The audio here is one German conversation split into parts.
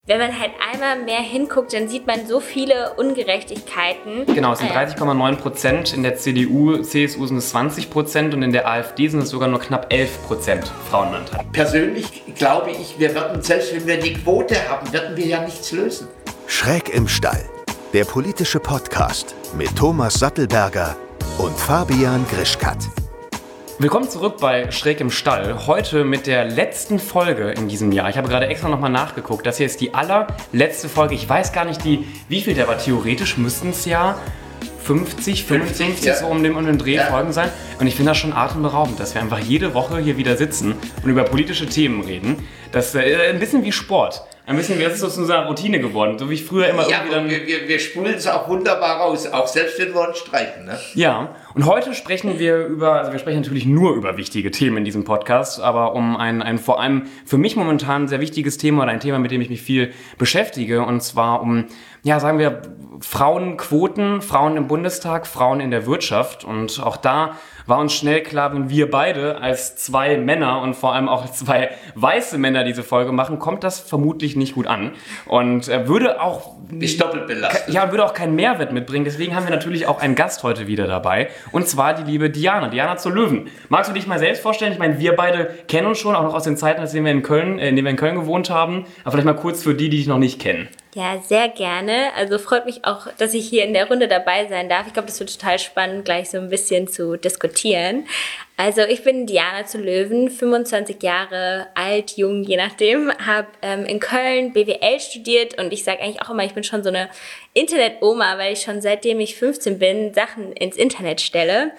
wenn man halt einmal mehr hinguckt, dann sieht man so viele Ungerechtigkeiten. Genau, es sind 30,9%, in der CDU, CSU sind es 20% und in der AfD sind es sogar nur knapp 11% Frauenanteil. Persönlich glaube ich, wir würden, selbst wenn wir die Quote haben, würden wir ja nichts lösen. Schräg im Stall, der politische Podcast mit Thomas Sattelberger und Fabian Grischkat. Willkommen zurück bei Schräg im Stall. Heute mit der letzten Folge in diesem Jahr. Ich habe gerade extra nochmal nachgeguckt. Das hier ist die allerletzte Folge. Ich weiß gar nicht, wie viel der war. Theoretisch müssten es ja 50, 55 ja. so um den Drehfolgen sein. Und ich finde das schon atemberaubend, dass wir einfach jede Woche hier wieder sitzen und über politische Themen reden. Das ist ein bisschen wie Sport. Ein bisschen, das ist so zu unserer Routine geworden, so wie ich früher immer ja, irgendwie dann... Wir spulen es auch wunderbar raus, auch selbst wenn wir uns streiten. Ne? Ja, und heute sprechen wir wir sprechen natürlich nur über wichtige Themen in diesem Podcast, aber um ein vor allem für mich momentan sehr wichtiges Thema oder ein Thema, mit dem ich mich viel beschäftige, und zwar um, ja, sagen wir, Frauenquoten, Frauen im Bundestag, Frauen in der Wirtschaft. Und auch da war uns schnell klar, wenn wir beide als zwei Männer und vor allem auch als zwei weiße Männer diese Folge machen, kommt das vermutlich nicht gut an. Und würde auch... Ist doppelt belastet. Ja, würde auch keinen Mehrwert mitbringen. Deswegen haben wir natürlich auch einen Gast heute wieder dabei. Und zwar die liebe Diana zur Löwen. Magst du dich mal selbst vorstellen? Ich meine, wir beide kennen uns schon, auch noch aus den Zeiten, in denen wir in Köln gewohnt haben. Aber vielleicht mal kurz für die dich noch nicht kennen. Ja, sehr gerne. Also freut mich auch, dass ich hier in der Runde dabei sein darf. Ich glaube, das wird total spannend, gleich so ein bisschen zu diskutieren. Also ich bin Diana zur Löwen, 25 Jahre alt, jung, je nachdem, habe in Köln BWL studiert und ich sage eigentlich auch immer, ich bin schon so eine Internet-Oma, weil ich schon seitdem ich 15 bin, Sachen ins Internet stelle.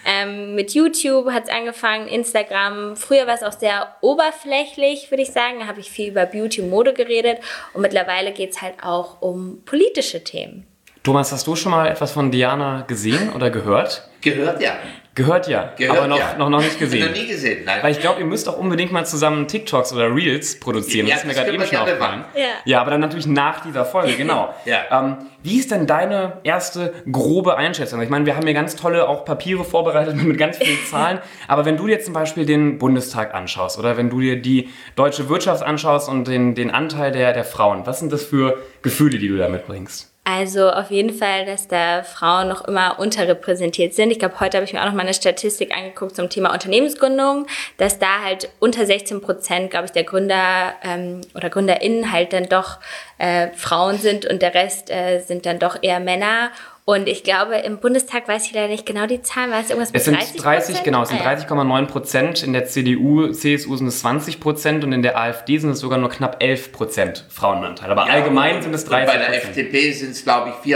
Mit YouTube hat es angefangen, Instagram. Früher war es auch sehr oberflächlich, würde ich sagen. Da habe ich viel über Beauty und Mode geredet und mittlerweile geht es halt auch um politische Themen. Thomas, hast du schon mal etwas von Diana gesehen oder gehört? Gehört, ja. Gehört ja, aber noch nicht gesehen. Noch nie gesehen, nein. Weil ich glaube, ihr müsst auch unbedingt mal zusammen TikToks oder Reels produzieren. Ja, das ist mir gerade eben schon aufgefallen. Ja, aber dann natürlich nach dieser Folge, genau. Ja. Wie ist denn deine erste grobe Einschätzung? Ich meine, wir haben hier ganz tolle auch Papiere vorbereitet mit ganz vielen Zahlen. Aber wenn du dir zum Beispiel den Bundestag anschaust oder wenn du dir die deutsche Wirtschaft anschaust und den Anteil der Frauen, was sind das für Gefühle, die du da mitbringst? Also auf jeden Fall, dass da Frauen noch immer unterrepräsentiert sind. Ich glaube, heute habe ich mir auch noch mal eine Statistik angeguckt zum Thema Unternehmensgründung, dass da halt unter 16%, glaube ich, der Gründer oder GründerInnen halt dann doch Frauen sind und der Rest sind dann doch eher Männer. Und ich glaube, im Bundestag weiß ich leider nicht genau die Zahlen. War es irgendwas mit 30%? Es sind 30,9%. In der CDU, CSU sind es 20% und in der AfD sind es sogar nur knapp 11% Frauenanteil. Aber allgemein sind es 30%. Und bei der FDP sind es, glaube ich,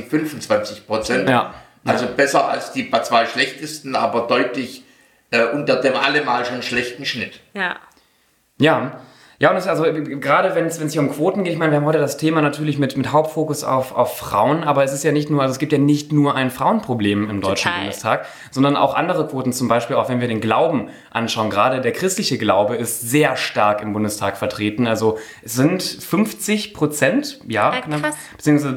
24-25%. Ja. Also besser als die zwei schlechtesten, aber deutlich unter dem allemal schon schlechten Schnitt. Ja, und es ist also gerade wenn es hier um Quoten geht, ich meine, wir haben heute das Thema natürlich mit Hauptfokus auf Frauen, aber es ist ja nicht nur, also es gibt ja nicht nur ein Frauenproblem im Deutschen Bundestag, sondern auch andere Quoten, zum Beispiel auch wenn wir den Glauben anschauen, gerade der christliche Glaube ist sehr stark im Bundestag vertreten, also es sind 50%, knapp, beziehungsweise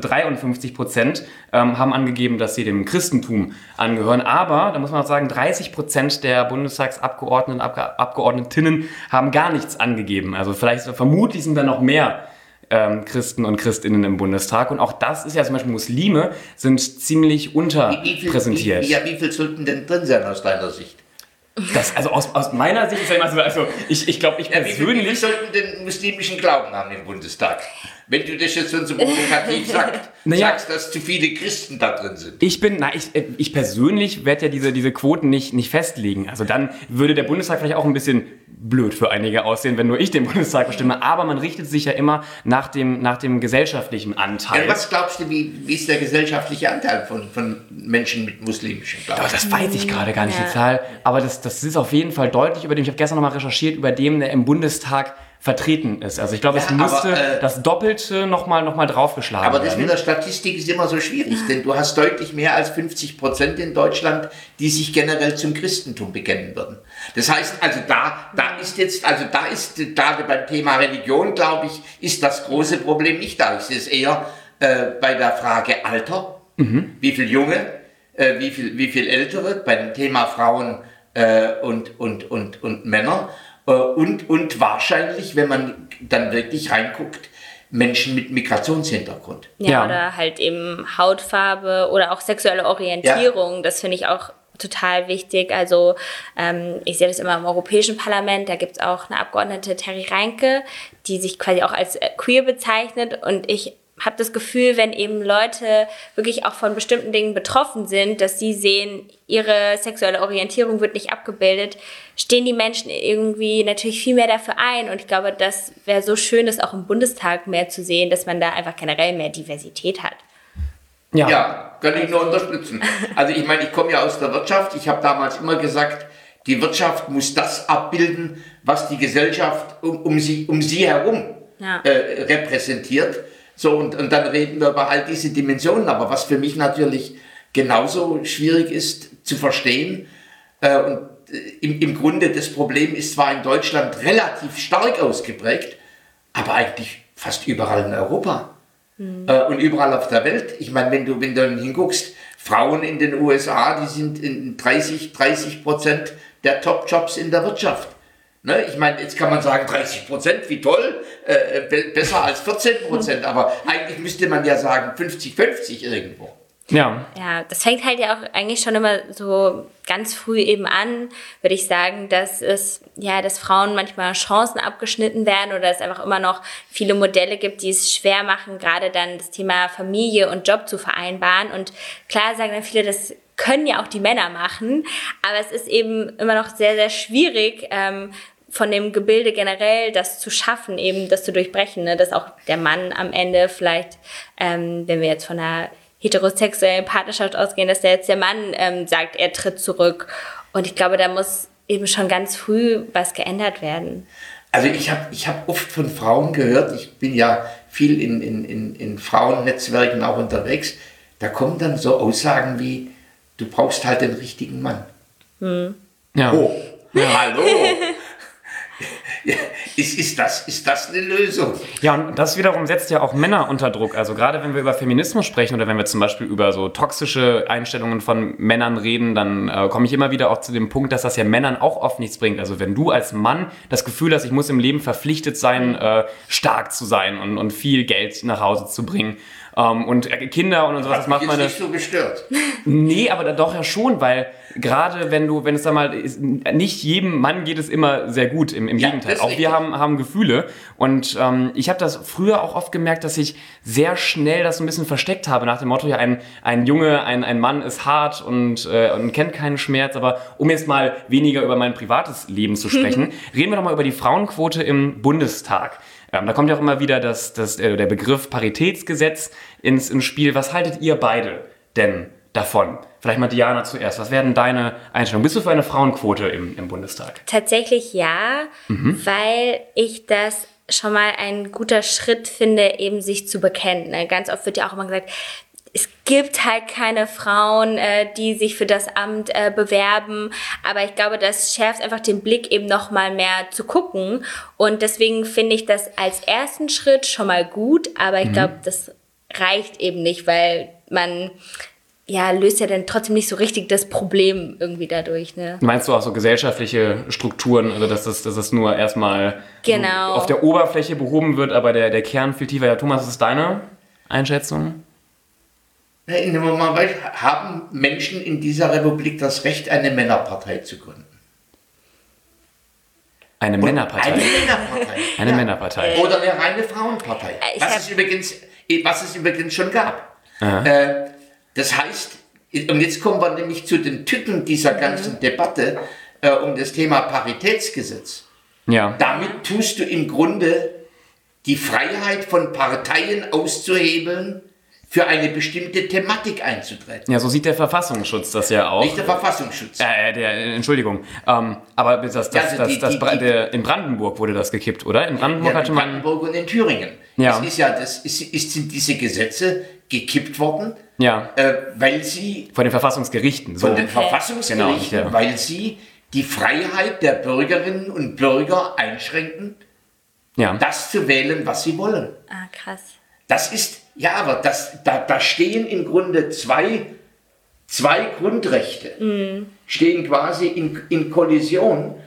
53% haben angegeben, dass sie dem Christentum angehören, aber da muss man auch sagen, 30% der Bundestagsabgeordneten, Abgeordnetinnen haben gar nichts angegeben, also vermutlich sind da noch mehr Christen und Christinnen im Bundestag. Und auch das ist ja zum Beispiel Muslime sind ziemlich unterrepräsentiert. Wie viel sollten denn drin sein aus deiner Sicht? Das, also aus meiner Sicht ist ja immer so, also ich glaube, ich persönlich... Wie viel sollten den muslimischen Glauben haben im Bundestag? Wenn du das jetzt so provokativ sagst, dass zu viele Christen da drin sind. Ich persönlich werde ja diese Quoten nicht festlegen. Also dann würde der Bundestag vielleicht auch ein bisschen blöd für einige aussehen, wenn nur ich den Bundestag bestimme. Aber man richtet sich ja immer nach dem gesellschaftlichen Anteil. Ja, was glaubst du, wie ist der gesellschaftliche Anteil von Menschen mit muslimischem Glauben? Das weiß ich gerade gar nicht, die Zahl. Aber das ist auf jeden Fall deutlich über dem, ich habe gestern nochmal recherchiert, über dem, der im Bundestag vertreten ist. Also ich glaube, es müsste das Doppelte nochmal draufgeschlagen werden. Aber das mit der Statistik ist immer so schwierig, denn du hast deutlich mehr als 50% in Deutschland, die sich generell zum Christentum bekennen würden. Das heißt, also da ist gerade beim Thema Religion, glaube ich, ist das große Problem nicht da. Ich sehe es eher bei der Frage Alter, wie viel Junge, wie viel Ältere, bei dem Thema Frauen und Männer. Und wahrscheinlich, wenn man dann wirklich reinguckt, Menschen mit Migrationshintergrund. Ja, oder halt eben Hautfarbe oder auch sexuelle Orientierung. Ja. Das finde ich auch total wichtig. Also ich sehe das immer im Europäischen Parlament, da gibt es auch eine Abgeordnete, Terry Reinke, die sich quasi auch als queer bezeichnet, und ich habe das Gefühl, wenn eben Leute wirklich auch von bestimmten Dingen betroffen sind, dass sie sehen, ihre sexuelle Orientierung wird nicht abgebildet, stehen die Menschen irgendwie natürlich viel mehr dafür ein, und ich glaube, das wäre so schön, das auch im Bundestag mehr zu sehen, dass man da einfach generell mehr Diversität hat. Ja, kann ich nur unterstützen. Also ich meine, ich komme ja aus der Wirtschaft. Ich habe damals immer gesagt, die Wirtschaft muss das abbilden, was die Gesellschaft um sie herum repräsentiert. So, und dann reden wir über all diese Dimensionen. Aber was für mich natürlich genauso schwierig ist zu verstehen, und im Grunde das Problem ist zwar in Deutschland relativ stark ausgeprägt, aber eigentlich fast überall in Europa. Und überall auf der Welt. Ich meine, wenn du hinguckst, Frauen in den USA, die sind in 30% der Top-Jobs in der Wirtschaft. Ne? Ich meine, jetzt kann man sagen, 30%, wie toll, besser als 14%, aber eigentlich müsste man ja sagen 50-50 irgendwo. Ja, das fängt halt ja auch eigentlich schon immer so ganz früh eben an, würde ich sagen, dass Frauen manchmal Chancen abgeschnitten werden oder es einfach immer noch viele Modelle gibt, die es schwer machen, gerade dann das Thema Familie und Job zu vereinbaren. Und klar sagen dann viele, das können ja auch die Männer machen, aber es ist eben immer noch sehr, sehr schwierig, von dem Gebilde generell das zu schaffen, eben das zu durchbrechen, ne? Dass auch der Mann am Ende vielleicht, wenn wir jetzt von einer heterosexuellen Partnerschaft ausgehen, dass der Mann sagt, er tritt zurück. Und ich glaube, da muss eben schon ganz früh was geändert werden. Also ich hab oft von Frauen gehört, ich bin ja viel in Frauennetzwerken auch unterwegs, da kommen dann so Aussagen wie, du brauchst halt den richtigen Mann. Ja. Oh, hallo. Ist das eine Lösung? Ja, und das wiederum setzt ja auch Männer unter Druck. Also gerade wenn wir über Feminismus sprechen oder wenn wir zum Beispiel über so toxische Einstellungen von Männern reden, dann komme ich immer wieder auch zu dem Punkt, dass das ja Männern auch oft nichts bringt. Also wenn du als Mann das Gefühl hast, ich muss im Leben verpflichtet sein, stark zu sein und viel Geld nach Hause zu bringen, und Kinder und sowas, das macht man nicht so gestört. Nee, aber doch ja schon, weil gerade wenn es da mal nicht jedem Mann geht es immer sehr gut, im Gegenteil. Auch wir haben Gefühle, und ich habe das früher auch oft gemerkt, dass ich sehr schnell das so ein bisschen versteckt habe, nach dem Motto, ja, ein Junge, ein Mann ist hart und kennt keinen Schmerz, aber um jetzt mal weniger über mein privates Leben zu sprechen, reden wir doch mal über die Frauenquote im Bundestag. Da kommt ja auch immer wieder der Begriff Paritätsgesetz ins Spiel. Was haltet ihr beide denn davon? Vielleicht mal Diana zuerst. Was wäre denn deine Einstellung? Bist du für eine Frauenquote im Bundestag? Tatsächlich ja, weil ich das schon mal ein guter Schritt finde, eben sich zu bekennen. Ne? Ganz oft wird ja auch immer gesagt, es gibt halt keine Frauen, die sich für das Amt bewerben, aber ich glaube, das schärft einfach den Blick, eben noch mal mehr zu gucken, und deswegen finde ich das als ersten Schritt schon mal gut, aber ich glaube, das reicht eben nicht, weil man löst ja dann trotzdem nicht so richtig das Problem irgendwie dadurch. Ne? Meinst du auch so gesellschaftliche Strukturen, also dass das nur erstmal genau auf der Oberfläche behoben wird, aber der Kern viel tiefer? Ja, Thomas, was ist deine Einschätzung? Haben Menschen in dieser Republik das Recht, eine Männerpartei zu gründen? Eine Männerpartei? Eine Männerpartei. Oder eine reine Frauenpartei. Was es übrigens schon gab. Das heißt, und jetzt kommen wir nämlich zu den Tücken dieser ganzen Debatte um das Thema Paritätsgesetz. Ja. Damit tust du im Grunde die Freiheit von Parteien auszuhebeln, für eine bestimmte Thematik einzutreten. Ja, so sieht der Verfassungsschutz das ja auch. Nicht der Verfassungsschutz. Entschuldigung. Aber in Brandenburg wurde das gekippt, oder? In Brandenburg hatte man... In Brandenburg und in Thüringen. Ja. Sind diese Gesetze gekippt worden, weil sie... Von den Verfassungsgerichten. Von den Verfassungsgerichten, genau, ja. Weil sie die Freiheit der Bürgerinnen und Bürger einschränken, das zu wählen, was sie wollen. Ah, krass. Das ist... Ja, aber da stehen im Grunde zwei zwei Grundrechte stehen quasi in Kollision.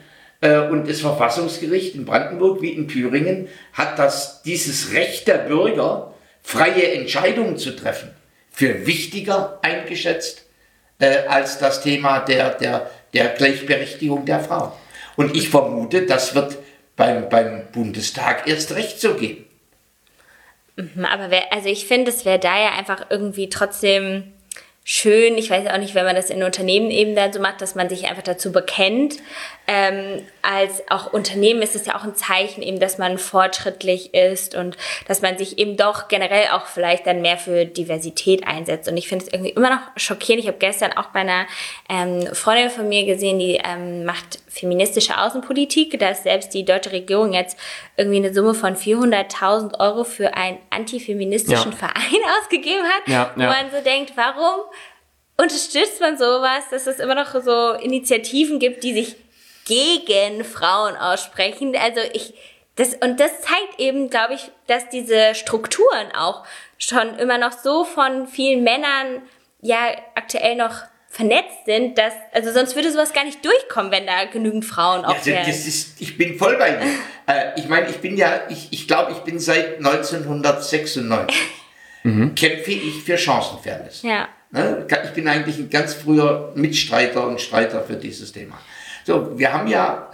Und das Verfassungsgericht in Brandenburg wie in Thüringen hat dieses Recht der Bürger, freie Entscheidungen zu treffen, für wichtiger eingeschätzt als das Thema der Gleichberechtigung der Frau. Und ich vermute, das wird beim Bundestag erst recht so gehen. Aber ich finde, es wäre da ja einfach irgendwie trotzdem schön, ich weiß auch nicht, wenn man das in Unternehmen eben dann so macht, dass man sich einfach dazu bekennt. Als auch Unternehmen ist es ja auch ein Zeichen eben, dass man fortschrittlich ist und dass man sich eben doch generell auch vielleicht dann mehr für Diversität einsetzt. Und ich finde es irgendwie immer noch schockierend. Ich habe gestern auch bei einer Freundin von mir gesehen, die macht feministische Außenpolitik, dass selbst die deutsche Regierung jetzt irgendwie eine Summe von 400.000 Euro für einen antifeministischen Verein ausgegeben hat, wo man so denkt, warum unterstützt man sowas, dass es immer noch so Initiativen gibt, die sich gegen Frauen aussprechen. Also das zeigt eben, glaube ich, dass diese Strukturen auch schon immer noch so von vielen Männern ja aktuell noch vernetzt sind, also sonst würde sowas gar nicht durchkommen, wenn da genügend Frauen auch wären. Ich bin voll bei dir. Ich meine, ich glaube, ich bin seit 1996 kämpfe ich für Chancenfairness. Ja. Ich bin eigentlich ein ganz früher Mitstreiter und Streiter für dieses Thema. So, wir haben ja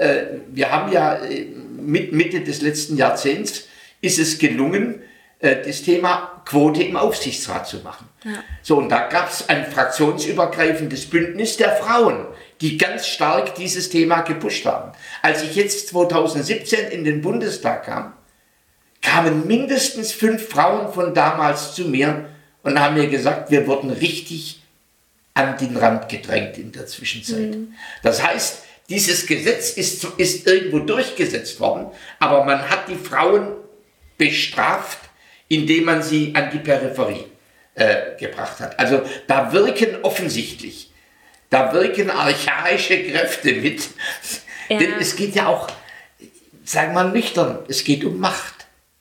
mit Mitte des letzten Jahrzehnts ist es gelungen, das Thema Quote im Aufsichtsrat zu machen. Ja. So, und da gab es ein fraktionsübergreifendes Bündnis der Frauen, die ganz stark dieses Thema gepusht haben. Als ich jetzt 2017 in den Bundestag kam, kamen mindestens 5 Frauen von damals zu mir und haben mir gesagt, wir wurden richtig an den Rand gedrängt in der Zwischenzeit. Das heißt, dieses Gesetz ist irgendwo durchgesetzt worden, aber man hat die Frauen bestraft, indem man sie an die Peripherie gebracht hat. Also da wirken archaische Kräfte mit. Ja. Denn es geht ja auch, sagen wir mal nüchtern, es geht um Macht.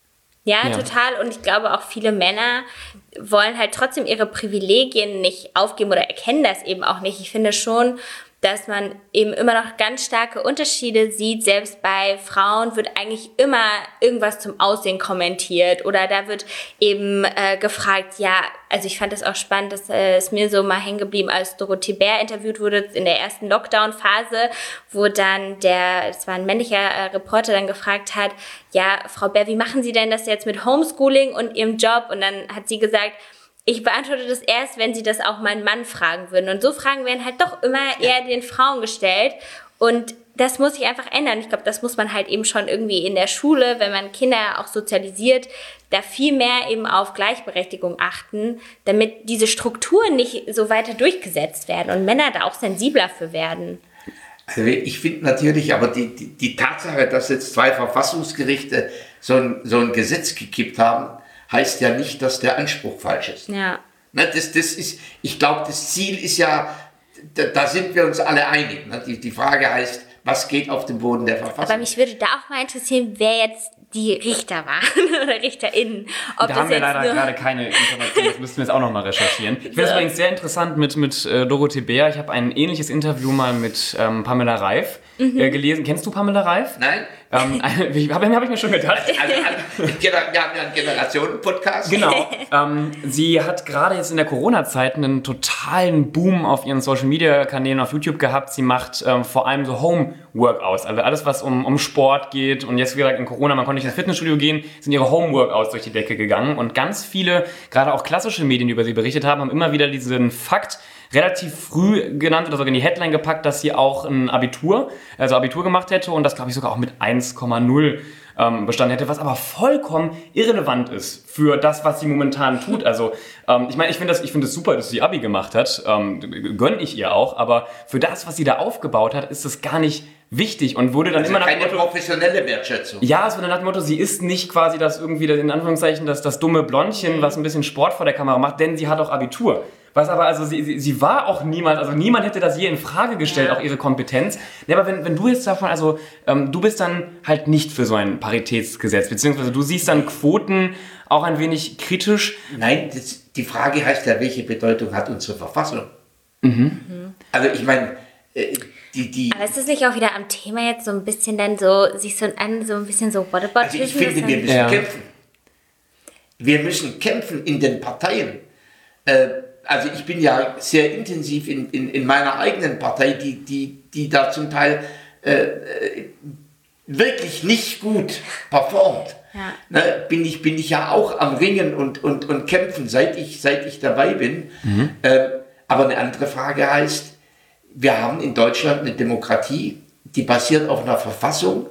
Ja, total. Und ich glaube auch viele Männer wollen halt trotzdem ihre Privilegien nicht aufgeben oder erkennen das eben auch nicht. Ich finde schon, dass man eben immer noch ganz starke Unterschiede sieht. Selbst bei Frauen wird eigentlich immer irgendwas zum Aussehen kommentiert oder da wird eben gefragt, also ich fand das auch spannend, dass es mir so mal hängen geblieben, als Dorothee Bär interviewt wurde in der ersten Lockdown-Phase, wo dann das war ein männlicher Reporter, dann gefragt hat, ja, Frau Bär, wie machen Sie denn das jetzt mit Homeschooling und Ihrem Job? Und dann hat sie gesagt, ich beantworte das erst, wenn sie das auch meinen Mann fragen würden. Und so Fragen werden halt doch immer eher den Frauen gestellt. Und das muss sich einfach ändern. Ich glaube, das muss man halt eben schon irgendwie in der Schule, wenn man Kinder auch sozialisiert, da viel mehr eben auf Gleichberechtigung achten, damit diese Strukturen nicht so weiter durchgesetzt werden und Männer da auch sensibler für werden. Also ich finde natürlich, aber die Tatsache, dass jetzt 2 Verfassungsgerichte so ein Gesetz gekippt haben, heißt ja nicht, dass der Anspruch falsch ist. Ja. Das ist, ich glaube, das Ziel ist ja, da sind wir uns alle einig. Die Frage heißt, was geht auf dem Boden der Verfassung? Aber mich würde da auch mal interessieren, wer jetzt die Richter waren oder RichterInnen. Da haben wir leider gerade keine Informationen, das müssten wir jetzt auch nochmal recherchieren. Ich finde es übrigens sehr interessant mit Dorothee Bär. Ich habe ein ähnliches Interview mal mit Pamela Reif gelesen. Kennst du Pamela Reif? Nein. Hab ich mir schon gedacht. Wir haben ja einen Generationen-Podcast. Genau. Sie hat gerade jetzt in der Corona-Zeit einen totalen Boom auf ihren Social-Media-Kanälen auf YouTube gehabt. Sie macht vor allem so Home-Workouts, also alles, was um Sport geht. Und jetzt, wie gesagt, in Corona, man konnte nicht ins Fitnessstudio gehen, sind ihre Home-Workouts durch die Decke gegangen. Und ganz viele, gerade auch klassische Medien, die über sie berichtet haben, haben immer wieder diesen Fakt relativ früh genannt oder sogar in die Headline gepackt, dass sie auch ein Abitur gemacht hätte und das, glaube ich, sogar auch mit 1,0 bestanden hätte, was aber vollkommen irrelevant ist für das, was sie momentan tut. Also ich meine, ich finde es super, dass sie Abi gemacht hat, gönne ich ihr auch, aber für das, was sie da aufgebaut hat, ist das gar nicht wichtig und wurde dann also immer nach dem Motto... keine professionelle Wertschätzung. Ja, es wurde nach dem Motto, sie ist nicht quasi das irgendwie, in Anführungszeichen, das dumme Blondchen, was ein bisschen Sport vor der Kamera macht, denn sie hat auch Abitur. Was aber, also sie war auch niemand, also niemand hätte das je in Frage gestellt, auch ihre Kompetenz. Ja, aber wenn du jetzt davon, also du bist dann halt nicht für so ein Paritätsgesetz, beziehungsweise du siehst dann Quoten auch ein wenig kritisch. Nein, die Frage heißt ja, welche Bedeutung hat unsere Verfassung? Also ich meine, Aber ist das nicht auch wieder am Thema jetzt so ein bisschen dann so, sich so ein bisschen so Whataboutism? Also ich finde, wir müssen kämpfen. Wir müssen kämpfen in den Parteien. Also ich bin ja sehr intensiv in meiner eigenen Partei, die da zum Teil wirklich nicht gut performt. Ja. Ne, bin ich ja auch am Ringen und Kämpfen, seit ich dabei bin. Aber eine andere Frage heißt, wir haben in Deutschland eine Demokratie, die basiert auf einer Verfassung.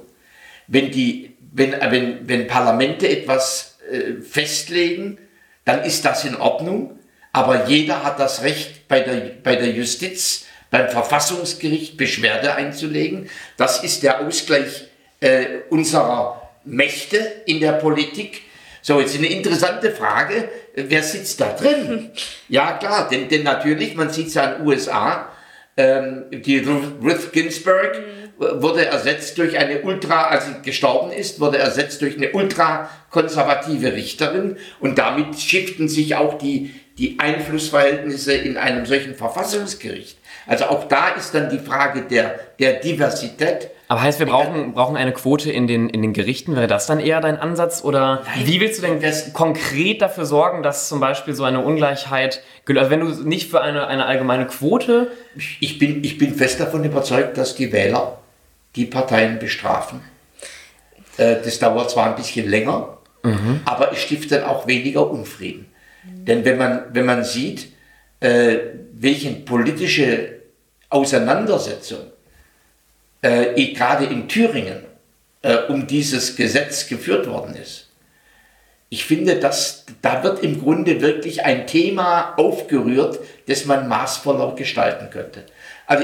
Wenn Parlamente etwas festlegen, dann ist das in Ordnung. Aber jeder hat das Recht, bei der Justiz, beim Verfassungsgericht Beschwerde einzulegen. Das ist der Ausgleich unserer Mächte in der Politik. So, jetzt eine interessante Frage, wer sitzt da drin? Ja klar, denn natürlich, man sieht es ja in den USA, die Ruth Ginsburg wurde ersetzt durch eine als sie gestorben ist, wurde ersetzt durch eine ultrakonservative Richterin und damit shiften sich auch die Einflussverhältnisse in einem solchen Verfassungsgericht. Also auch da ist dann die Frage der Diversität. Aber heißt, wir brauchen eine Quote in den Gerichten? Wäre das dann eher dein Ansatz? Oder nein, wie willst du denn konkret dafür sorgen, dass zum Beispiel so eine Ungleichheit, also wenn du nicht für eine allgemeine Quote... Ich bin fest davon überzeugt, dass die Wähler die Parteien bestrafen. Das dauert zwar ein bisschen länger, aber es stiftet auch weniger Unfrieden. Denn wenn man sieht, welche politische Auseinandersetzung gerade in Thüringen um dieses Gesetz geführt worden ist. Ich finde, da wird im Grunde wirklich ein Thema aufgerührt, das man maßvoller gestalten könnte. Also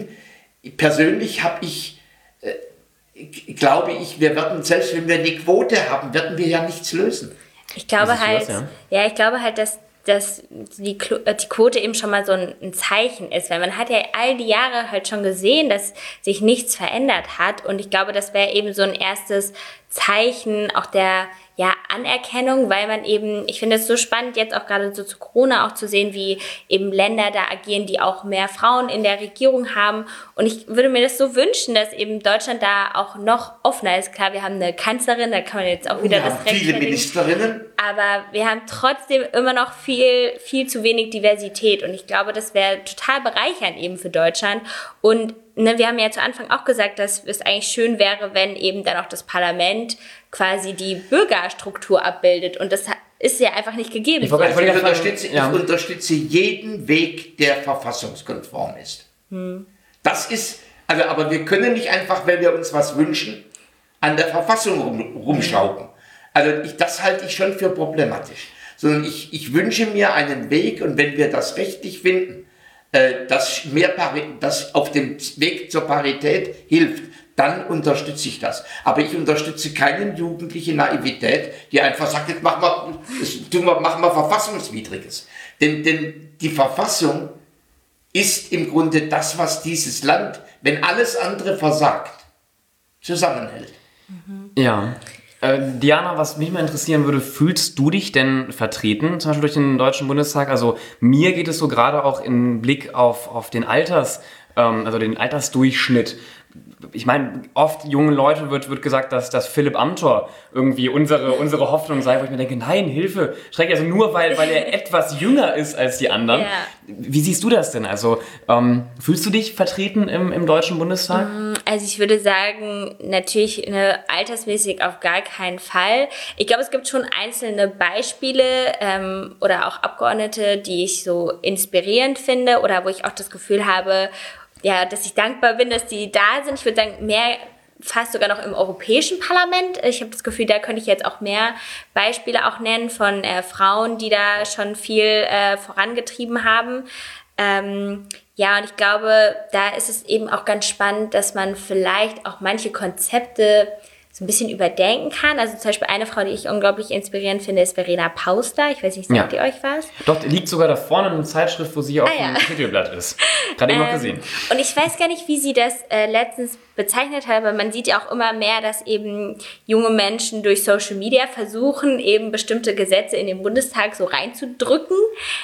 glaube ich, wir werden, selbst wenn wir eine Quote haben, werden wir ja nichts lösen. Ich glaube halt, ich glaube halt, dass die Quote eben schon mal so ein Zeichen ist, weil man hat ja all die Jahre halt schon gesehen, dass sich nichts verändert hat und ich glaube, das wäre eben so ein erstes Zeichen auch der Anerkennung, weil man eben, ich finde es so spannend, jetzt auch gerade so zu Corona auch zu sehen, wie eben Länder da agieren, die auch mehr Frauen in der Regierung haben. Und ich würde mir das so wünschen, dass eben Deutschland da auch noch offener ist. Klar, wir haben eine Kanzlerin, da kann man jetzt auch wieder das Recht viele Ministerinnen. Aber wir haben trotzdem immer noch viel, viel zu wenig Diversität. Und ich glaube, das wäre total bereichernd eben für Deutschland. Und wir haben ja zu Anfang auch gesagt, dass es eigentlich schön wäre, wenn eben dann auch das Parlament quasi die Bürgerstruktur abbildet. Und das ist ja einfach nicht gegeben. Ich unterstütze jeden Weg, der verfassungskonform ist. Das ist, aber wir können nicht einfach, wenn wir uns was wünschen, an der Verfassung rumschrauben. Also das halte ich schon für problematisch. Sondern ich wünsche mir einen Weg und wenn wir das rechtlich finden, das auf dem Weg zur Parität hilft, dann unterstütze ich das. Aber ich unterstütze keine jugendliche Naivität, die einfach sagt, jetzt machen wir Verfassungswidriges. Denn die Verfassung ist im Grunde das, was dieses Land, wenn alles andere versagt, zusammenhält. Ja. Diana, was mich mal interessieren würde, fühlst du dich denn vertreten, zum Beispiel durch den Deutschen Bundestag? Also mir geht es so gerade auch im Blick auf den den Altersdurchschnitt. Ich meine, oft jungen Leuten wird gesagt, dass Philipp Amthor irgendwie unsere Hoffnung sei, wo ich mir denke, nein, Hilfe, Schreck, also nur weil er etwas jünger ist als die anderen. Ja. Wie siehst du das denn? Also fühlst du dich vertreten im Deutschen Bundestag? Also ich würde sagen, natürlich altersmäßig auf gar keinen Fall. Ich glaube, es gibt schon einzelne Beispiele oder auch Abgeordnete, die ich so inspirierend finde oder wo ich auch das Gefühl habe, dass ich dankbar bin, dass die da sind. Ich würde sagen, mehr fast sogar noch im Europäischen Parlament. Ich habe das Gefühl, da könnte ich jetzt auch mehr Beispiele auch nennen von Frauen, die da schon viel vorangetrieben haben. Und ich glaube, da ist es eben auch ganz spannend, dass man vielleicht auch manche Konzepte so ein bisschen überdenken kann. Also zum Beispiel eine Frau, die ich unglaublich inspirierend finde, ist Verena Pauster. Ich weiß nicht, sagt ihr euch was? Doch, die liegt sogar da vorne in einer Zeitschrift, wo sie auf dem Titelblatt ist. Gerade eben noch gesehen. Und ich weiß gar nicht, wie sie das letztens bezeichnet hat, aber man sieht ja auch immer mehr, dass eben junge Menschen durch Social Media versuchen, eben bestimmte Gesetze in den Bundestag so reinzudrücken.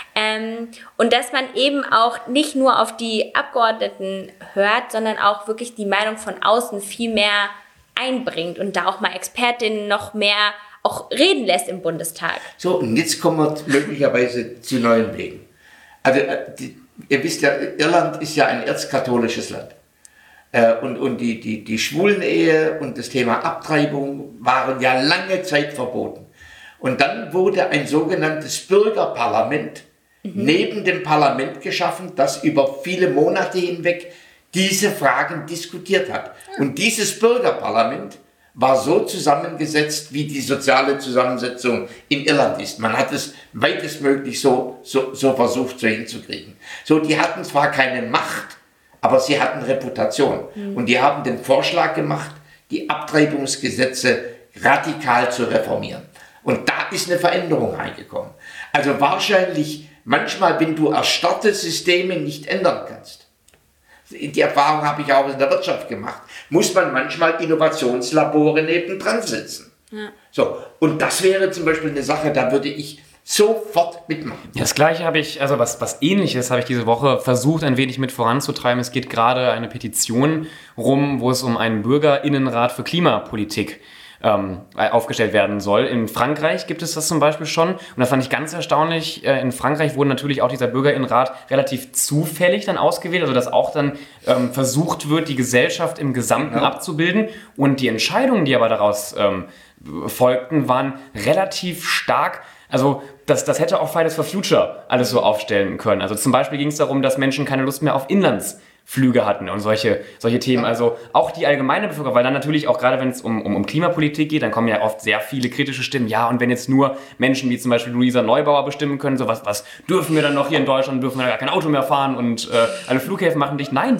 Und dass man eben auch nicht nur auf die Abgeordneten hört, sondern auch wirklich die Meinung von außen viel mehr einbringt und da auch mal Expertinnen noch mehr auch reden lässt im Bundestag. So, und jetzt kommen wir möglicherweise zu neuen Wegen. Also, ihr wisst ja, Irland ist ja ein erzkatholisches Land. Und die Schwulenehe und das Thema Abtreibung waren ja lange Zeit verboten. Und dann wurde ein sogenanntes Bürgerparlament neben dem Parlament geschaffen, das über viele Monate hinweg diese Fragen diskutiert hat. Und dieses Bürgerparlament war so zusammengesetzt, wie die soziale Zusammensetzung in Irland ist. Man hat es weitestmöglich so versucht, so hinzukriegen. So, die hatten zwar keine Macht, aber sie hatten Reputation. Und die haben den Vorschlag gemacht, die Abtreibungsgesetze radikal zu reformieren. Und da ist eine Veränderung reingekommen. Also wahrscheinlich manchmal, wenn du erstarrte Systeme nicht ändern kannst, die Erfahrung habe ich auch in der Wirtschaft gemacht, muss man manchmal Innovationslabore nebendran setzen. Ja. So, und das wäre zum Beispiel eine Sache, da würde ich sofort mitmachen. Das Gleiche habe ich, also was Ähnliches habe ich diese Woche versucht, ein wenig mit voranzutreiben. Es geht gerade eine Petition rum, wo es um einen BürgerInnenrat für Klimapolitik aufgestellt werden soll. In Frankreich gibt es das zum Beispiel schon. Und das fand ich ganz erstaunlich. In Frankreich wurde natürlich auch dieser BürgerInnenrat relativ zufällig dann ausgewählt, also dass auch dann versucht wird, die Gesellschaft im Gesamten abzubilden. Und die Entscheidungen, die aber daraus folgten, waren relativ stark. Also das hätte auch Fridays for Future alles so aufstellen können. Also zum Beispiel ging es darum, dass Menschen keine Lust mehr auf Inlandsflüge hatten und solche Themen. Also auch die allgemeine Bevölkerung, weil dann natürlich auch gerade, wenn es um Klimapolitik geht, dann kommen ja oft sehr viele kritische Stimmen. Ja, und wenn jetzt nur Menschen wie zum Beispiel Luisa Neubauer bestimmen können, so was dürfen wir dann noch hier in Deutschland, dürfen wir gar kein Auto mehr fahren und alle Flughäfen machen dicht. Nein,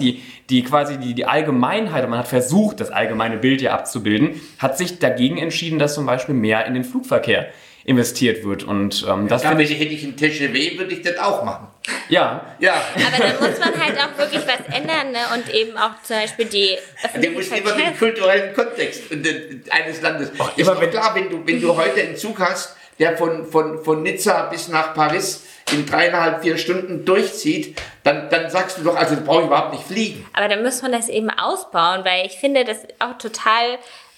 die Allgemeinheit, und man hat versucht, das allgemeine Bild ja abzubilden, hat sich dagegen entschieden, dass zum Beispiel mehr in den Flugverkehr investiert wird. Und das hätte ich ein TGW, würde ich das auch machen. Ja. Aber dann muss man halt auch wirklich was ändern, ne? Und eben auch zum Beispiel die Du musst immer den kulturellen Kontext eines Landes. Ist doch klar, wenn du heute einen Zug hast, der von Nizza bis nach Paris in 3,5-4 Stunden durchzieht, dann sagst du doch, also brauche ich überhaupt nicht fliegen. Aber dann muss man das eben ausbauen, weil ich finde das auch total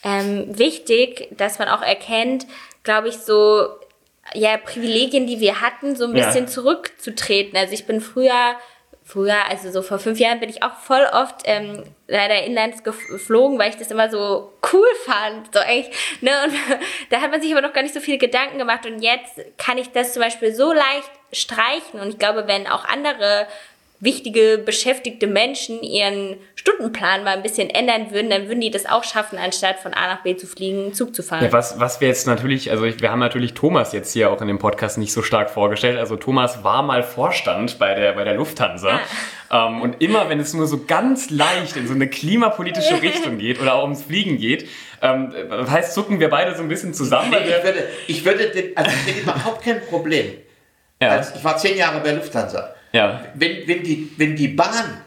wichtig, dass man auch erkennt, glaube ich, so Privilegien, die wir hatten, so ein bisschen zurückzutreten. Also ich bin früher, also so vor 5 Jahren bin ich auch voll oft leider inlands geflogen, weil ich das immer so cool fand. So eigentlich, ne? Und da hat man sich aber noch gar nicht so viele Gedanken gemacht. Und jetzt kann ich das zum Beispiel so leicht streichen. Und ich glaube, wenn auch andere wichtige, beschäftigte Menschen ihren Stundenplan mal ein bisschen ändern würden, dann würden die das auch schaffen, anstatt von A nach B zu fliegen, Zug zu fahren. Ja, was wir jetzt natürlich, also wir haben natürlich Thomas jetzt hier auch in dem Podcast nicht so stark vorgestellt. Also Thomas war mal Vorstand bei der Lufthansa. Und immer, wenn es nur so ganz leicht in so eine klimapolitische Richtung geht oder auch ums Fliegen geht, heißt, zucken wir beide so ein bisschen zusammen. Ich würde überhaupt kein Problem. Ja. Also ich war 10 Jahre bei Lufthansa. Ja. Wenn die Bahn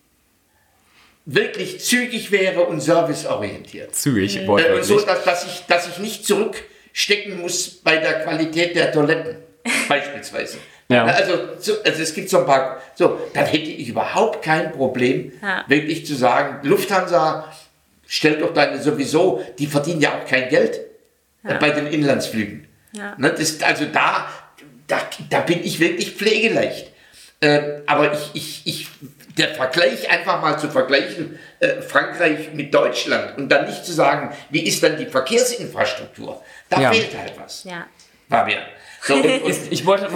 wirklich zügig wäre und serviceorientiert. Zügig, und so, dass ich nicht zurückstecken muss bei der Qualität der Toiletten, beispielsweise. Ja. Also es gibt so ein paar, dann hätte ich überhaupt kein Problem, wirklich zu sagen, Lufthansa stellt doch sowieso, die verdienen ja auch kein Geld bei den Inlandsflügen. Ja. Also da bin ich wirklich pflegeleicht. Aber der Vergleich, einfach mal zu vergleichen, Frankreich mit Deutschland und dann nicht zu sagen, wie ist dann die Verkehrsinfrastruktur? Da fehlt halt was. Ja. Fabian. So, ich wollte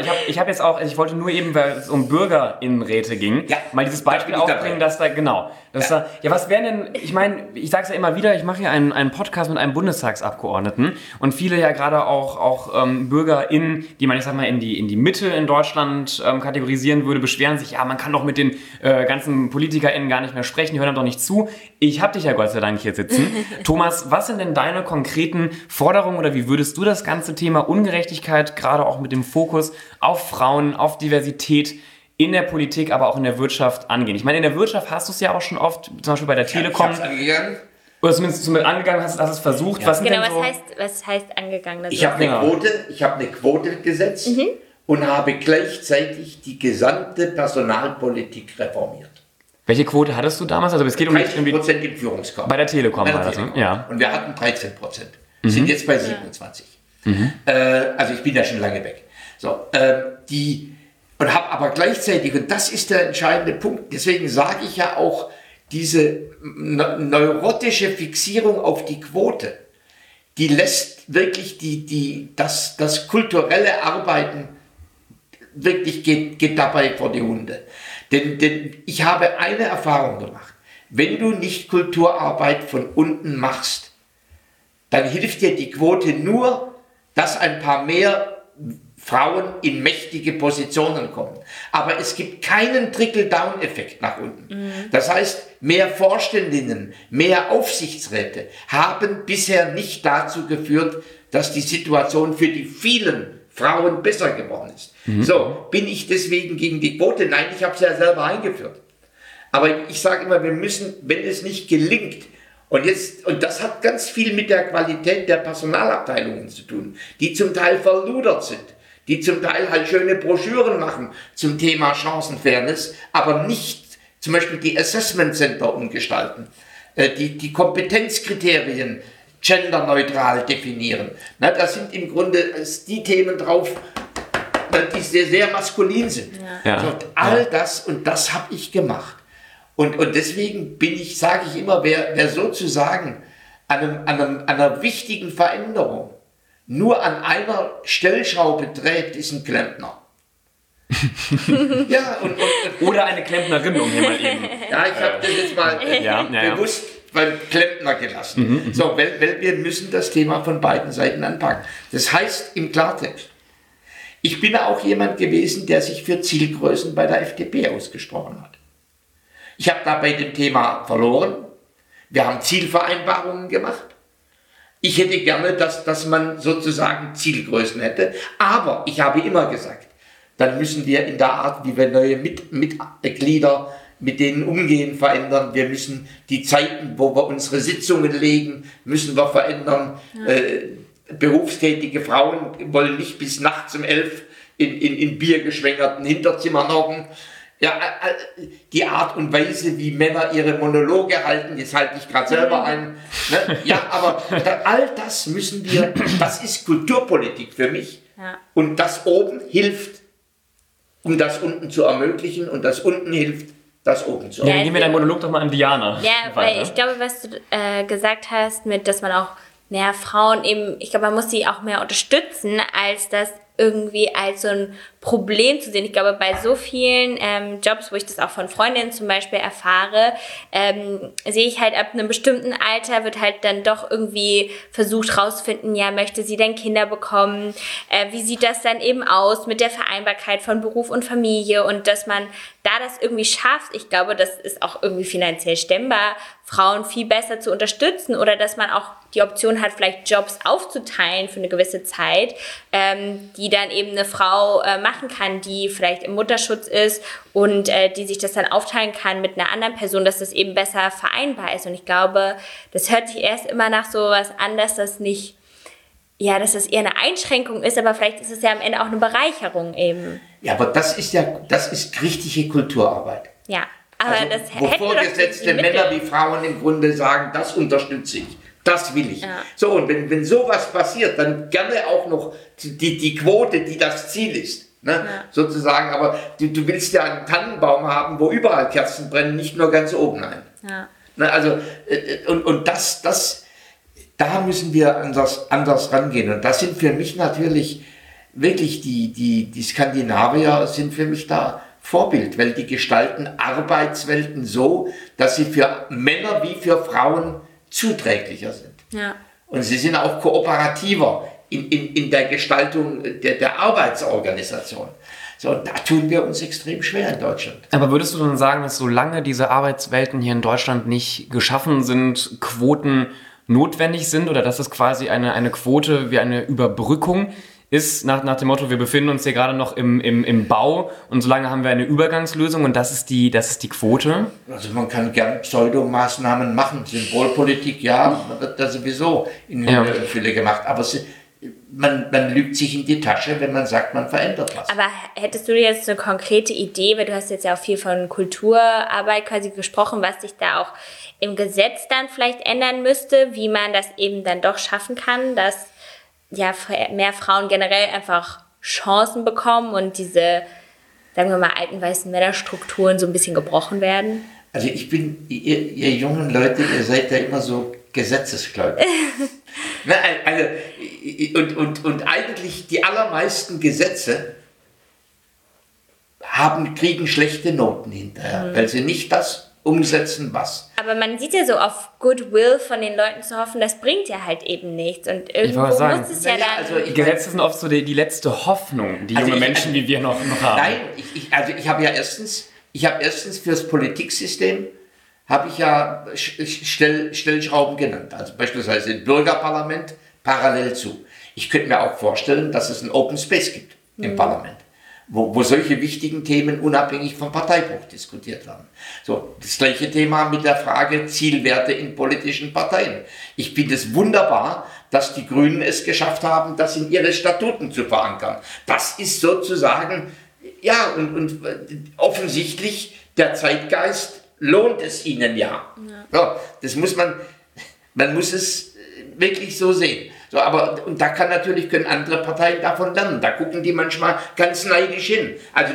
nur eben, weil es um BürgerInnenräte ging, mal dieses Beispiel aufbringen, dass da, genau, Was wären denn, ich meine, ich sage es ja immer wieder, ich mache hier einen Podcast mit einem Bundestagsabgeordneten und viele ja gerade auch BürgerInnen, die man, ich sag mal, in die Mitte in Deutschland kategorisieren würde, beschweren sich, ja, man kann doch mit den ganzen PolitikerInnen gar nicht mehr sprechen, die hören doch nicht zu. Ich habe dich ja Gott sei Dank hier sitzen. Thomas, was sind denn deine konkreten Forderungen oder wie würdest du das ganze Thema Ungerechtigkeit, gerade auch mit dem Fokus auf Frauen, auf Diversität, in der Politik, aber auch in der Wirtschaft angehen? Ich meine, in der Wirtschaft hast du es ja auch schon oft, zum Beispiel bei der Telekom. Ich hab's angegangen. Oder zumindest angegangen hast es versucht. Ja. Was heißt angegangen? Ich habe eine Quote gesetzt und habe gleichzeitig die gesamte Personalpolitik reformiert. Welche Quote hattest du damals? Also es geht um 30% im Führungskorps. Bei der Telekom war das, ne? Ja. Und wir hatten 13%. Sind jetzt bei 27. Also ich bin ja schon lange weg. So, und habe aber gleichzeitig, und das ist der entscheidende Punkt, deswegen sage ich ja auch, diese neurotische Fixierung auf die Quote, die lässt wirklich das kulturelle Arbeiten wirklich geht dabei vor die Hunde. Denn ich habe eine Erfahrung gemacht. Wenn du nicht Kulturarbeit von unten machst, dann hilft dir die Quote nur, dass ein paar mehr Frauen in mächtige Positionen kommen. Aber es gibt keinen Trickle-Down-Effekt nach unten. Das heißt, mehr Vorständinnen, mehr Aufsichtsräte haben bisher nicht dazu geführt, dass die Situation für die vielen Frauen besser geworden ist. So, bin ich deswegen gegen die Quote? Nein, ich habe sie ja selber eingeführt. Aber ich sage immer, wir müssen, wenn es nicht gelingt, und das hat ganz viel mit der Qualität der Personalabteilungen zu tun, die zum Teil verludert sind, die zum Teil halt schöne Broschüren machen zum Thema Chancenfairness, aber nicht zum Beispiel die Assessment Center umgestalten, die Kompetenzkriterien genderneutral definieren. Na, da sind im Grunde die Themen drauf, die sehr, sehr maskulin sind. Ja. So, all das, und das habe ich gemacht. Und deswegen sage ich immer, wer sozusagen an einer wichtigen Veränderung nur an einer Stellschraube dreht, ist ein Klempner. Ja, oder eine Klempnerin, um hier mal eben. Ja, ich habe das jetzt mal bewusst beim Klempner gelassen. So, weil wir müssen das Thema von beiden Seiten anpacken. Das heißt im Klartext, ich bin auch jemand gewesen, der sich für Zielgrößen bei der FDP ausgesprochen hat. Ich habe da bei dem Thema verloren. Wir haben Zielvereinbarungen gemacht. Ich hätte gerne, dass man sozusagen Zielgrößen hätte. Aber ich habe immer gesagt, dann müssen wir in der Art, wie wir neue Mitglieder mit denen umgehen, verändern. Wir müssen die Zeiten, wo wir unsere Sitzungen legen, müssen wir verändern. Ja. Berufstätige Frauen wollen nicht bis nachts um 11 in biergeschwängerten Hinterzimmern hocken. Ja, die Art und Weise, wie Männer ihre Monologe halten, jetzt halte ich gerade selber ein. Ne? Ja, aber all das müssen wir, das ist Kulturpolitik für mich. Ja. Und das oben hilft, um das unten zu ermöglichen, und das unten hilft, das oben zu ermöglichen. Ja, gib mir deinen Monolog doch mal an Diana. Ja, weil ich glaube, was du gesagt hast, dass man auch Frauen eben, ich glaube, man muss sie auch mehr unterstützen, als das irgendwie als so ein Problem zu sehen. Ich glaube, bei so vielen Jobs, wo ich das auch von Freundinnen zum Beispiel erfahre, sehe ich halt, ab einem bestimmten Alter wird halt dann doch irgendwie versucht rauszufinden, ja, möchte sie denn Kinder bekommen? Wie sieht das dann eben aus mit der Vereinbarkeit von Beruf und Familie? Und dass man da das irgendwie schafft, ich glaube, das ist auch irgendwie finanziell stemmbar, Frauen viel besser zu unterstützen, oder dass man auch die Option hat, vielleicht Jobs aufzuteilen für eine gewisse Zeit, die dann eben eine Frau machen kann, die vielleicht im Mutterschutz ist und die sich das dann aufteilen kann mit einer anderen Person, dass das eben besser vereinbar ist. Und ich glaube, das hört sich erst immer nach so was an, dass das nicht, ja, dass das eher eine Einschränkung ist, aber vielleicht ist es ja am Ende auch eine Bereicherung eben. Ja, aber das ist richtige Kulturarbeit. Ja, aber also, das wo vorgesetzte Männer wie Frauen im Grunde sagen, das unterstütze ich. Das will ich. Ja. So, und wenn sowas passiert, dann gerne auch noch die Quote, die das Ziel ist. Ne? Ja. Sozusagen, aber du willst ja einen Tannenbaum haben, wo überall Kerzen brennen, nicht nur ganz oben ein. Ja. Ne, also, und da müssen wir anders rangehen. Und das sind für mich natürlich wirklich die Skandinavier sind für mich da Vorbild, weil die gestalten Arbeitswelten so, dass sie für Männer wie für Frauen zuträglicher sind. Ja. Und sie sind auch kooperativer in der Gestaltung der Arbeitsorganisation. So, da tun wir uns extrem schwer in Deutschland. Aber würdest du dann sagen, dass solange diese Arbeitswelten hier in Deutschland nicht geschaffen sind, Quoten notwendig sind oder dass es quasi eine Quote wie eine Überbrückung ist, nach dem Motto, wir befinden uns hier gerade noch im Bau und solange haben wir eine Übergangslösung und das ist die Quote? Also man kann gern Pseudomaßnahmen machen, Symbolpolitik, ja, man wird da sowieso in Hülle und Fülle gemacht, aber man lügt sich in die Tasche, wenn man sagt, man verändert was. Aber hättest du jetzt eine konkrete Idee, weil du hast jetzt ja auch viel von Kulturarbeit quasi gesprochen, was sich da auch im Gesetz dann vielleicht ändern müsste, wie man das eben dann doch schaffen kann, dass ja mehr Frauen generell einfach Chancen bekommen und diese, sagen wir mal, alten weißen Männerstrukturen so ein bisschen gebrochen werden? Also ihr jungen Leute, ihr seid ja immer so gesetzesgläubig. Und eigentlich die allermeisten Gesetze kriegen schlechte Noten hinterher, weil sie nicht das umsetzen, was. Aber man sieht ja so auf Goodwill von den Leuten zu hoffen, das bringt ja halt eben nichts. Und irgendwo muss es ja dann... Die Gesetze sind oft so die letzte Hoffnung, die junge Menschen wie wir noch haben. Nein, ich habe ja erstens fürs Politiksystem habe ich ja Stellschrauben genannt. Also beispielsweise ein Bürgerparlament parallel zu. Ich könnte mir auch vorstellen, dass es ein Open Space gibt im Parlament, wo solche wichtigen Themen unabhängig vom Parteibruch diskutiert werden. So, das gleiche Thema mit der Frage Zielwerte in politischen Parteien. Ich finde es wunderbar, dass die Grünen es geschafft haben, das in ihre Statuten zu verankern. Das ist sozusagen, ja, und offensichtlich der Zeitgeist lohnt es ihnen ja. Ja, das muss man muss es wirklich so sehen. So, aber und können andere Parteien davon lernen. Da gucken die manchmal ganz neidisch hin. Also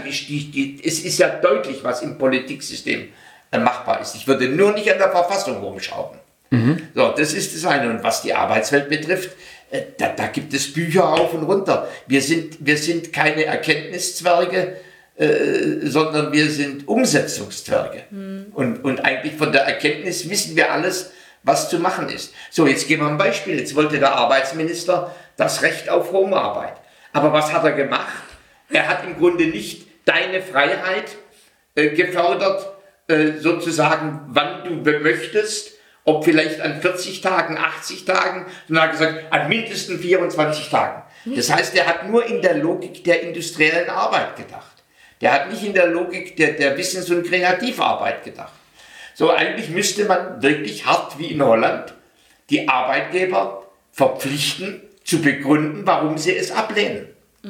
es ist ja deutlich, was im Politiksystem machbar ist. Ich würde nur nicht an der Verfassung rumschrauben. So, das ist das eine. Und was die Arbeitswelt betrifft, da gibt es Bücher rauf und runter. Wir sind keine Erkenntniszwerge, sondern wir sind Umsetzungszwerge. Und eigentlich von der Erkenntnis wissen wir alles, was zu machen ist. So, jetzt geben wir ein Beispiel. Jetzt wollte der Arbeitsminister das Recht auf Homearbeit. Aber was hat er gemacht? Er hat im Grunde nicht deine Freiheit gefördert, sozusagen, wann du möchtest, ob vielleicht an 40 Tagen, 80 Tagen, sondern er hat gesagt, an mindestens 24 Tagen. Das heißt, er hat nur in der Logik der industriellen Arbeit gedacht. Der hat nicht in der Logik der Wissens- und Kreativarbeit gedacht. So, eigentlich müsste man wirklich hart wie in Holland die Arbeitgeber verpflichten, zu begründen, warum sie es ablehnen.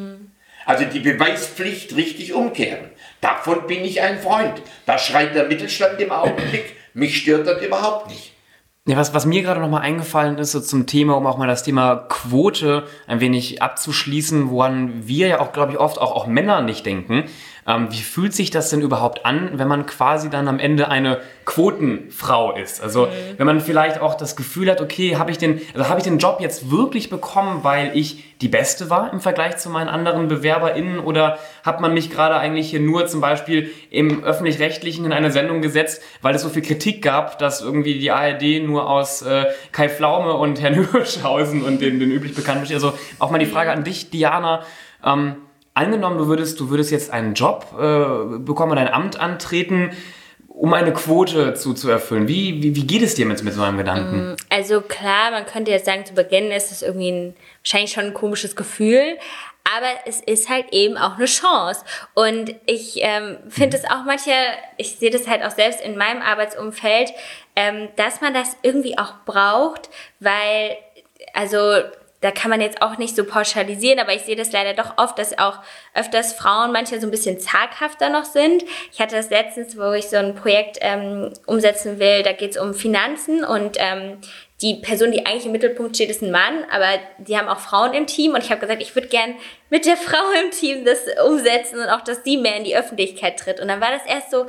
Also die Beweispflicht richtig umkehren. Davon bin ich ein Freund. Da schreit der Mittelstand im Augenblick, mich stört das überhaupt nicht. Ja, was mir gerade nochmal eingefallen ist, so zum Thema, um auch mal das Thema Quote ein wenig abzuschließen, woran wir ja auch, glaube ich, oft auch Männer nicht denken. Wie fühlt sich das denn überhaupt an, wenn man quasi dann am Ende eine Quotenfrau ist? Also wenn man vielleicht auch das Gefühl hat, okay, habe ich den Job jetzt wirklich bekommen, weil ich die Beste war im Vergleich zu meinen anderen BewerberInnen, oder hat man mich gerade eigentlich hier nur zum Beispiel im Öffentlich-Rechtlichen in eine Sendung gesetzt, weil es so viel Kritik gab, dass irgendwie die ARD nur aus Kai Pflaume und Herrn Hirschhausen und den üblich bekannten besteht. Also auch mal die Frage an dich, Diana, angenommen, du würdest jetzt einen Job bekommen, ein Amt antreten, um eine Quote zu erfüllen. Wie geht es dir mit so einem Gedanken? Also klar, man könnte jetzt sagen, zu Beginn ist es irgendwie wahrscheinlich schon ein komisches Gefühl, aber es ist halt eben auch eine Chance. Und ich finde es auch ich sehe das halt auch selbst in meinem Arbeitsumfeld, dass man das irgendwie auch braucht, weil, also da kann man jetzt auch nicht so pauschalisieren, aber ich sehe das leider doch oft, dass auch öfters Frauen manchmal so ein bisschen zaghafter noch sind. Ich hatte das letztens, wo ich so ein Projekt umsetzen will, da geht es um Finanzen und die Person, die eigentlich im Mittelpunkt steht, ist ein Mann, aber die haben auch Frauen im Team und ich habe gesagt, ich würde gern mit der Frau im Team das umsetzen und auch, dass sie mehr in die Öffentlichkeit tritt. Und dann war das erst so,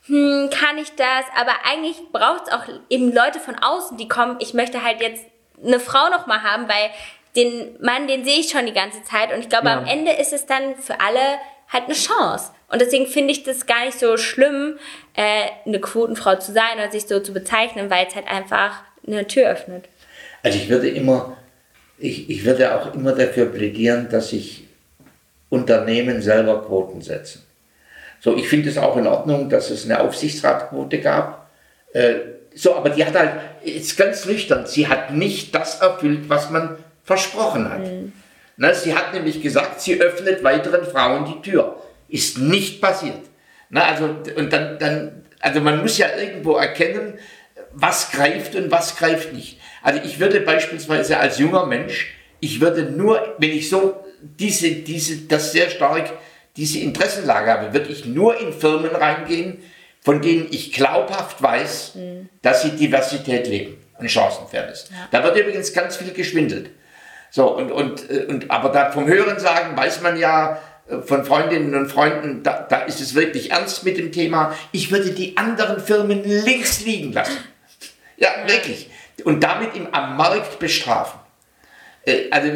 kann ich das? Aber eigentlich braucht es auch eben Leute von außen, die kommen, ich möchte halt jetzt eine Frau noch mal haben, weil den Mann, den sehe ich schon die ganze Zeit und ich glaube, am Ende ist es dann für alle halt eine Chance, Und deswegen finde ich das gar nicht so schlimm, eine Quotenfrau zu sein oder sich so zu bezeichnen, weil es halt einfach eine Tür öffnet. Also ich würde auch immer dafür plädieren, dass sich Unternehmen selber Quoten setzen. So, ich finde es auch in Ordnung, dass es eine Aufsichtsratquote gab. Aber die hat halt, ist ganz nüchtern, sie hat nicht das erfüllt, was man versprochen hat. Na, sie hat nämlich gesagt, sie öffnet weiteren Frauen die Tür. Ist nicht passiert. Na, also man muss ja irgendwo erkennen, was greift und was greift nicht. Also ich würde beispielsweise als junger Mensch, ich würde nur, wenn ich so diese Interessenlage habe, würde ich nur in Firmen reingehen, von denen ich glaubhaft weiß, dass sie Diversität leben und Chancenfairness. Ja. Da wird übrigens ganz viel geschwindelt. So, aber da vom Hörensagen weiß man ja von Freundinnen und Freunden, da ist es wirklich ernst mit dem Thema. Ich würde die anderen Firmen links liegen lassen. Ja, wirklich. Und damit am Markt bestrafen. Also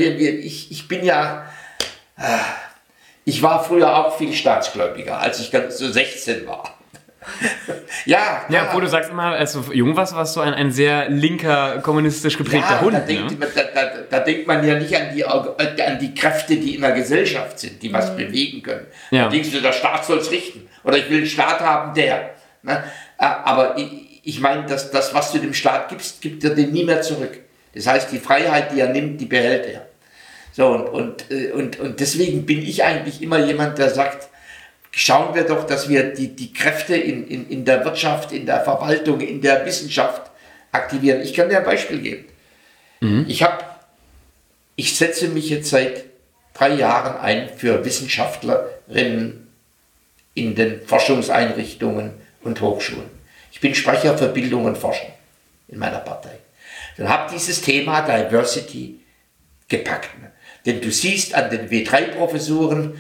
ich war früher auch viel staatsgläubiger, als ich ganz so 16 war. Ja, obwohl du sagst immer, als du jung warst du ein sehr linker, kommunistisch geprägter Hund. Da denkt man ja nicht an die Kräfte, die in der Gesellschaft sind, die was bewegen können. Ja. Da denkst du, der Staat soll es richten. Oder ich will einen Staat haben, der. Ne? Aber ich meine, das, was du dem Staat gibst, gibt er dir nie mehr zurück. Das heißt, die Freiheit, die er nimmt, die behält er. So, und deswegen bin ich eigentlich immer jemand, der sagt, schauen wir doch, dass wir die Kräfte in der Wirtschaft, in der Verwaltung, in der Wissenschaft aktivieren. Ich kann dir ein Beispiel geben. Ich setze mich jetzt seit 3 Jahren ein für Wissenschaftlerinnen in den Forschungseinrichtungen und Hochschulen. Ich bin Sprecher für Bildung und Forschung in meiner Partei. Dann habe dieses Thema Diversity gepackt. Denn du siehst an den W3-Professuren,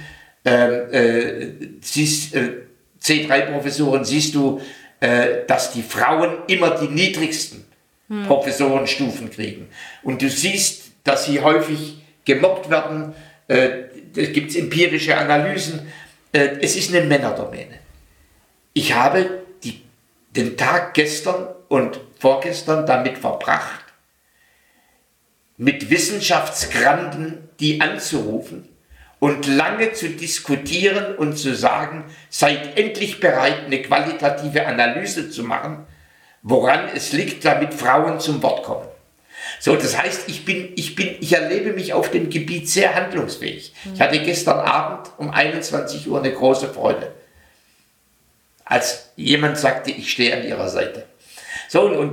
C3-Professuren, siehst du, dass die Frauen immer die niedrigsten Professorenstufen kriegen. Und du siehst, dass sie häufig gemobbt werden. Da gibt es empirische Analysen. Es ist eine Männerdomäne. Ich habe den Tag gestern und vorgestern damit verbracht, mit Wissenschaftsgranden die anzurufen und lange zu diskutieren und zu sagen, seid endlich bereit, eine qualitative Analyse zu machen, woran es liegt, damit Frauen zum Wort kommen. So, das heißt, ich erlebe mich auf dem Gebiet sehr handlungsfähig. Ich hatte gestern Abend um 21 Uhr eine große Freude, als jemand sagte, ich stehe an ihrer Seite. So, und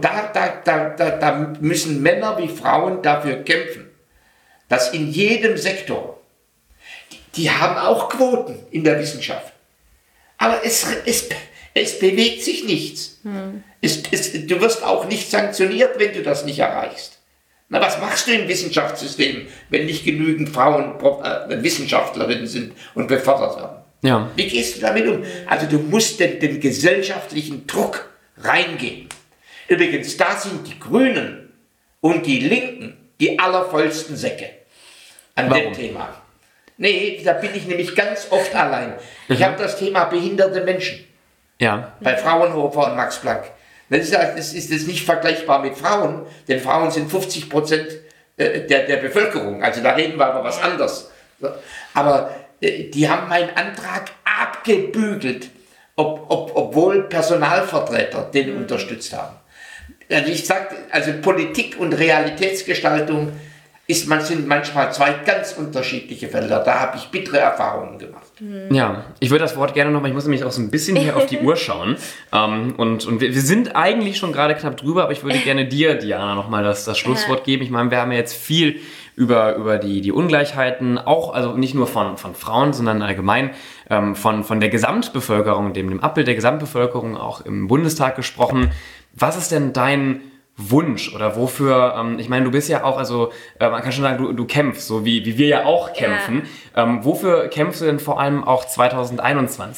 da müssen Männer wie Frauen dafür kämpfen, dass in jedem Sektor, die haben auch Quoten in der Wissenschaft, aber es bewegt sich nichts. Du wirst auch nicht sanktioniert, wenn du das nicht erreichst. Na, was machst du im Wissenschaftssystem, wenn nicht genügend Frauen Wissenschaftlerinnen sind und befördert werden? Ja. Wie gehst du damit um? Also du musst den gesellschaftlichen Druck reingeben. Übrigens, da sind die Grünen und die Linken die allervollsten Säcke an dem Thema. Nee, da bin ich nämlich ganz oft allein. Ich habe das Thema behinderte Menschen. Ja. Bei Fraunhofer und Max Planck. Das ist nicht vergleichbar mit Frauen, denn Frauen sind 50% der Bevölkerung. Also da reden wir aber was anderes. Aber die haben meinen Antrag abgebügelt, obwohl Personalvertreter den unterstützt haben. Also ich sage, also Politik und Realitätsgestaltung sind manchmal 2 ganz unterschiedliche Felder. Da habe ich bittere Erfahrungen gemacht. Ja, ich würde das Wort gerne nochmal, ich muss nämlich auch so ein bisschen hier auf die Uhr schauen. Und wir sind eigentlich schon gerade knapp drüber, aber ich würde gerne dir, Diana, nochmal das Schlusswort geben. Ich meine, wir haben ja jetzt viel über die Ungleichheiten, auch, also nicht nur von Frauen, sondern allgemein von der Gesamtbevölkerung, dem Abbild der Gesamtbevölkerung auch im Bundestag gesprochen. Was ist denn dein Wunsch oder wofür, ich meine, du bist ja auch, also man kann schon sagen, du kämpfst, so wie wir ja auch kämpfen. Ja. Wofür kämpfst du denn vor allem auch 2021?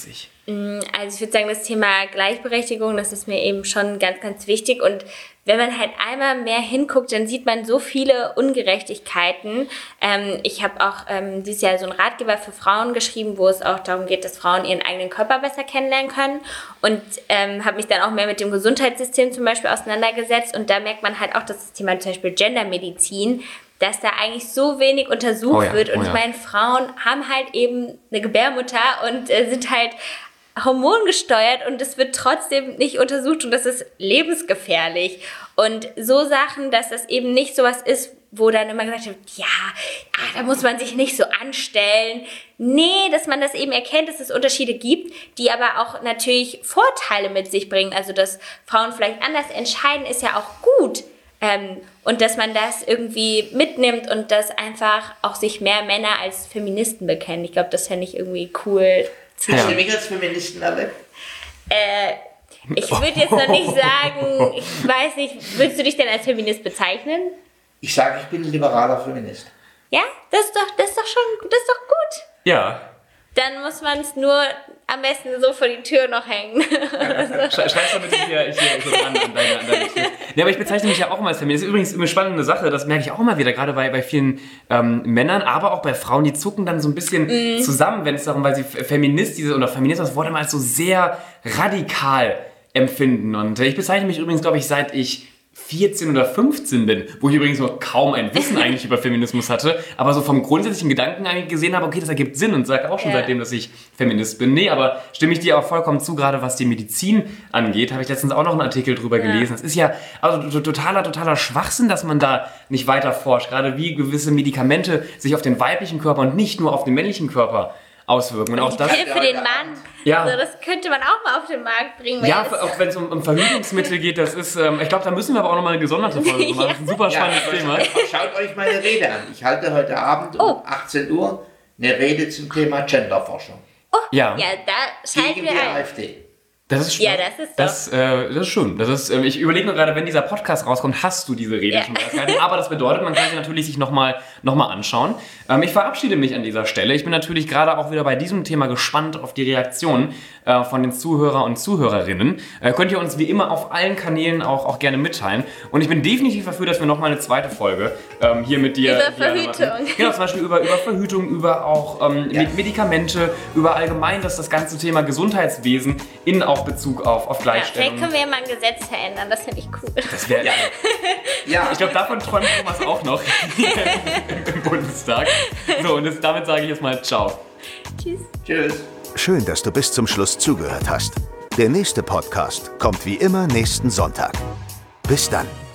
Also ich würde sagen, das Thema Gleichberechtigung, das ist mir eben schon ganz, ganz wichtig. Und wenn man halt einmal mehr hinguckt, dann sieht man so viele Ungerechtigkeiten. Ich habe auch dieses Jahr so einen Ratgeber für Frauen geschrieben, wo es auch darum geht, dass Frauen ihren eigenen Körper besser kennenlernen können. Und habe mich dann auch mehr mit dem Gesundheitssystem zum Beispiel auseinandergesetzt. Und da merkt man halt auch, dass das Thema zum Beispiel Gendermedizin, dass da eigentlich so wenig untersucht wird. Und ich meine, Frauen haben halt eben eine Gebärmutter und sind halt hormongesteuert und es wird trotzdem nicht untersucht und das ist lebensgefährlich. Und so Sachen, dass das eben nicht sowas ist, wo dann immer gesagt wird, da muss man sich nicht so anstellen. Nee, dass man das eben erkennt, dass es Unterschiede gibt, die aber auch natürlich Vorteile mit sich bringen. Also, dass Frauen vielleicht anders entscheiden, ist ja auch gut. Und dass man das irgendwie mitnimmt und dass einfach auch sich mehr Männer als Feministen bekennen. Ich glaube, das fände ich irgendwie cool. Hast du mich als Feministen erlebt? Ich würde jetzt noch nicht sagen, ich weiß nicht, würdest du dich denn als Feminist bezeichnen? Ich sage, ich bin ein liberaler Feminist. Ja, das ist doch gut. Ja. Dann muss man es nur am besten so vor die Tür noch hängen. Schreib's doch bitte hier so dran an deine Tür. Ja, aber ich bezeichne mich ja auch immer als Feminist. Das ist übrigens eine spannende Sache, das merke ich auch immer wieder, gerade bei vielen Männern, aber auch bei Frauen, die zucken dann so ein bisschen zusammen, wenn es darum, weil sie Feminismus das Wort immer als so sehr radikal empfinden. Und ich bezeichne mich übrigens, glaube ich, seit ich 14 oder 15 bin, wo ich übrigens noch kaum ein Wissen eigentlich über Feminismus hatte, aber so vom grundsätzlichen Gedanken eigentlich gesehen habe, okay, das ergibt Sinn und sage auch schon seitdem, dass ich Feminist bin. Nee, aber stimme ich dir auch vollkommen zu, gerade was die Medizin angeht, habe ich letztens auch noch einen Artikel drüber gelesen. Es ist ja also totaler Schwachsinn, dass man da nicht weiter forscht, gerade wie gewisse Medikamente sich auf den weiblichen Körper und nicht nur auf den männlichen Körper auswirken. Und auch das für den Mann. Ja. Also das könnte man auch mal auf den Markt bringen. Ja, auch wenn es um Verhütungsmittel geht, das ist, ich glaube, da müssen wir aber auch nochmal eine gesonderte Folge machen. Das ist ein super spannendes Thema. Schaut euch meine Rede an. Ich halte heute Abend um 18 Uhr eine Rede zum Thema Genderforschung. Ja, da schalten gegen wir die ein. AfD. Das ist schön. Ja, das ist schön. Ich überlege nur gerade, wenn dieser Podcast rauskommt, hast du diese Rede schon bereits gehalten. Aber das bedeutet, man kann sie natürlich sich nochmal anschauen. Ich verabschiede mich an dieser Stelle. Ich bin natürlich gerade auch wieder bei diesem Thema gespannt auf die Reaktion von den Zuhörer und Zuhörerinnen. Könnt ihr uns wie immer auf allen Kanälen auch gerne mitteilen. Und ich bin definitiv dafür, dass wir nochmal eine zweite Folge hier mit dir... Über Verhütung. Genau, zum Beispiel über Verhütung, über auch Medikamente, über allgemein das ganze Thema Gesundheitswesen in auch Bezug auf Gleichstellung. Vielleicht können wir ja mal ein Gesetz verändern, das finde ich cool. Das wäre... Ja. Ich glaube, davon träumt Thomas auch noch im Bundestag. So, und damit sage ich jetzt mal ciao. Tschüss. Schön, dass du bis zum Schluss zugehört hast. Der nächste Podcast kommt wie immer nächsten Sonntag. Bis dann.